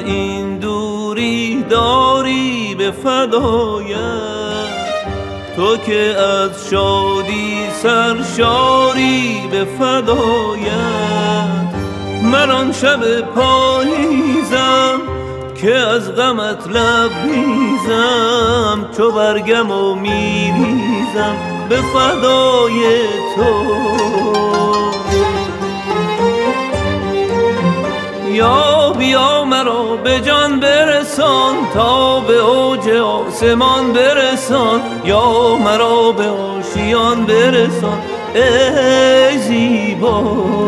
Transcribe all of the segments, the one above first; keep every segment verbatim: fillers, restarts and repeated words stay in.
این دوری داری به فدایت، تو که از شادی سرشاری به فدایت. من آن شب پاییزم که از غمت لبریزم، چو برگم و میریزم به فدای تو. یا بیا مرا به جان برسان، تا به اوج آسمان برسان، یا مرا به آشیان برسان ای زیبا.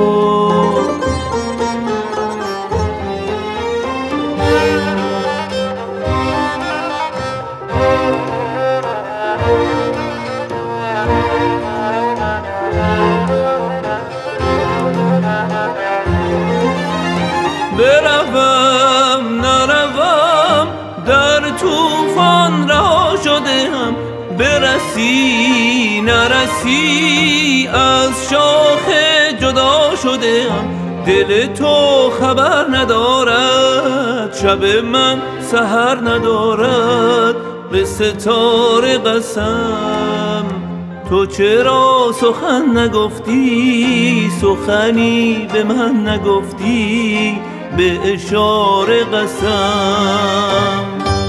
بروم نروم در طوفان رها شدم، برسی نرسی از شاخ جدا شدم. دل تو خبر ندارد شب من سحر ندارد، به ستاره قسم تو چرا سخن نگفتی، سخنی به من نگفتی به اشاره قسم.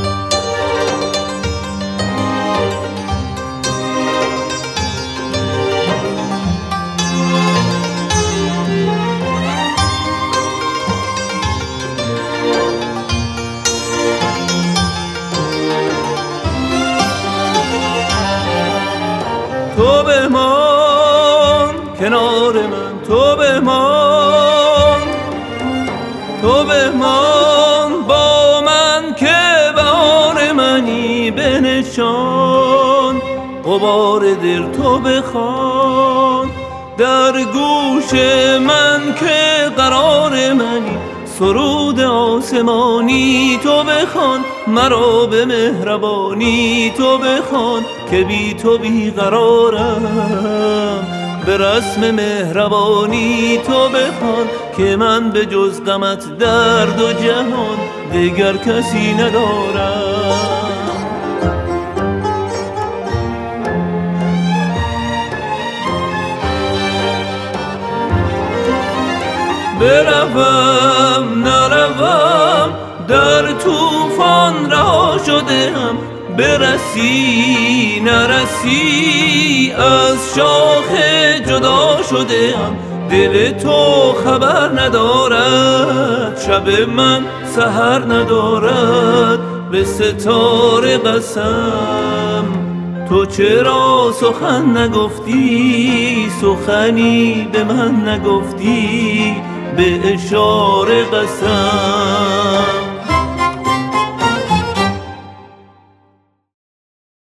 تو بمان کنار من، تو بمان، تو بمان با من که بهار منی بنشان. غبار دل تو بخوان در گوش من که قرار منی، سرود آسمانی تو بخوان مرا به مهربانی تو بخوان، که بی تو بی قرارم به رسم مهربانی تو بخوان، که من به جز غمت در دو جهان دیگر کسی ندارم. بروم نروم در طوفان رها شدم، برسی نرسی از شاخ جدا شدم. دل تو خبر ندارد شب من سحر ندارد، به ستاره قسم تو چرا سخن نگفتی، سخنی به من نگفتی به اشاره قسم.